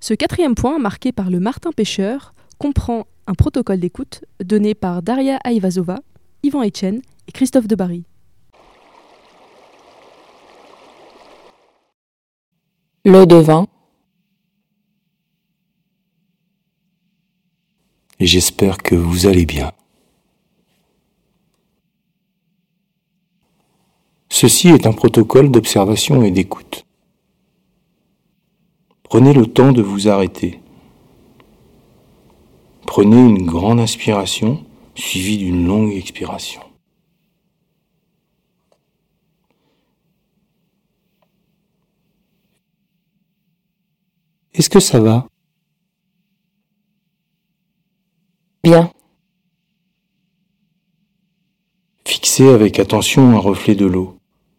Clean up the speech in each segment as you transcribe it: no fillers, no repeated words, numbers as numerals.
Ce quatrième point, marqué par le Martin pêcheur, comprend un protocole d'écoute donné par Daria Aivazova, Yvan Etchen et Christophe Debarry. Le devant. Et j'espère que vous allez bien. Ceci est un protocole d'observation et d'écoute. Prenez le temps de vous arrêter. Prenez une grande inspiration suivie d'une longue expiration. Est-ce que ça va ? Bien. Fixez avec attention un reflet de l'eau.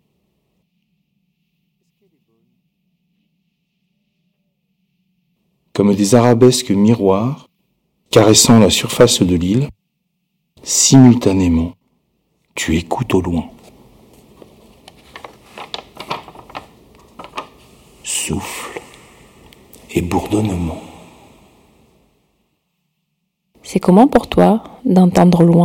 Comme des arabesques miroirs, caressant la surface de l'île, simultanément, tu écoutes au loin. Souffle et bourdonnement. C'est comment pour toi d'entendre loin ?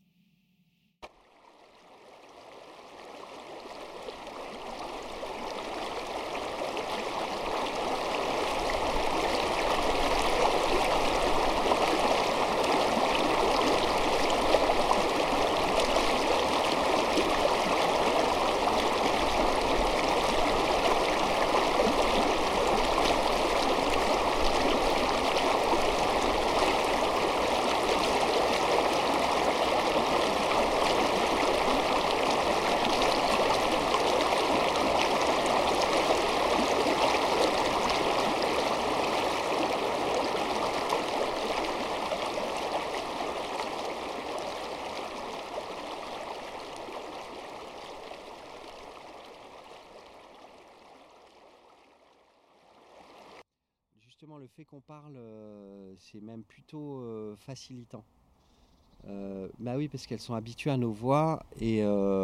Justement, le fait qu'on parle, c'est même plutôt facilitant. Bah oui, parce qu'elles sont habituées à nos voix et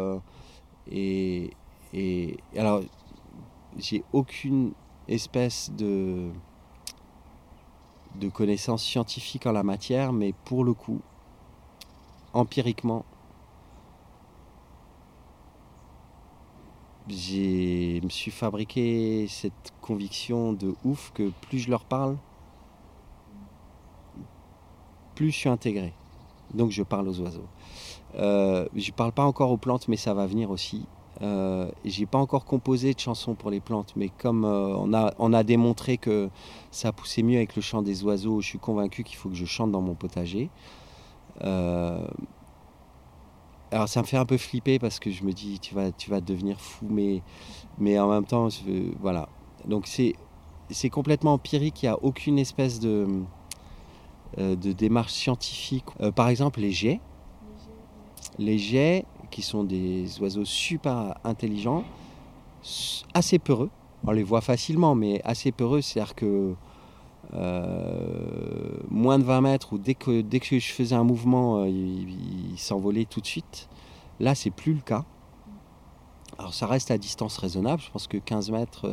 alors, j'ai aucune espèce de connaissance scientifique en la matière, mais pour le coup, empiriquement, je me suis fabriqué cette conviction de ouf que plus je leur parle, plus je suis intégré. Donc je parle aux oiseaux. Je parle pas encore aux plantes, mais ça va venir aussi. J'ai pas encore composé de chansons pour les plantes, mais comme on a démontré que ça poussait mieux avec le chant des oiseaux, je suis convaincu qu'il faut que je chante dans mon potager. Alors ça me fait un peu flipper parce que je me dis tu vas devenir fou, mais en même temps voilà. Donc c'est complètement empirique, il n'y a aucune espèce de démarche scientifique. Par exemple les geais qui sont des oiseaux super intelligents, assez peureux. On les voit facilement, mais assez peureux, c'est-à-dire que moins de 20 mètres, ou dès que je faisais un mouvement, ils s'envolaient tout de suite. Là, c'est plus le cas. Alors, ça reste à distance raisonnable. Je pense que 15 mètres,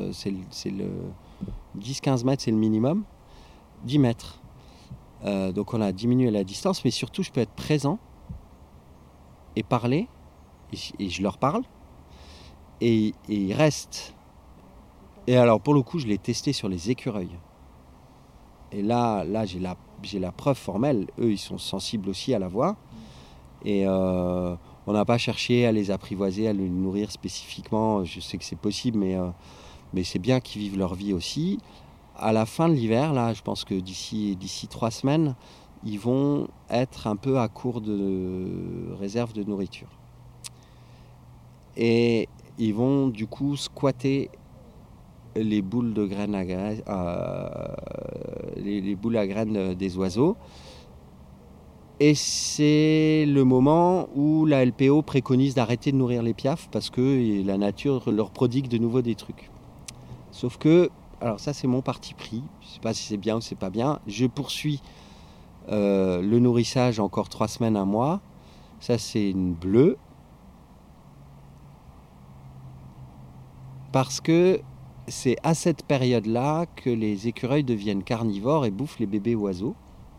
10-15 mètres, c'est le minimum. 10 mètres. Donc, on a diminué la distance, mais surtout, je peux être présent et parler, et je leur parle, et ils restent. Et alors, pour le coup, je l'ai testé sur les écureuils. Et là j'ai la preuve formelle. Eux, ils sont sensibles aussi à la voix. Et on n'a pas cherché à les apprivoiser, à les nourrir spécifiquement. Je sais que c'est possible, mais c'est bien qu'ils vivent leur vie aussi. À la fin de l'hiver, là, je pense que d'ici 3 semaines, ils vont être un peu à court de réserve de nourriture. Et ils vont du coup squatter les boules de graines les boules à graines des oiseaux. Et c'est le moment où la LPO préconise d'arrêter de nourrir les piafs parce que la nature leur prodigue de nouveau des trucs. Sauf que, alors ça c'est mon parti pris, je ne sais pas si c'est bien ou c'est pas bien, je poursuis le nourrissage encore 3 semaines, 1 mois. Ça c'est une bleue. Parce que c'est à cette période-là que les écureuils deviennent carnivores et bouffent les bébés oiseaux.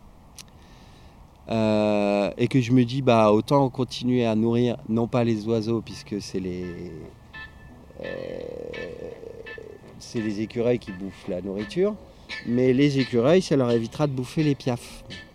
Et que je me dis, autant continuer à nourrir, non pas les oiseaux, puisque c'est les écureuils qui bouffent la nourriture, mais les écureuils, ça leur évitera de bouffer les piafs.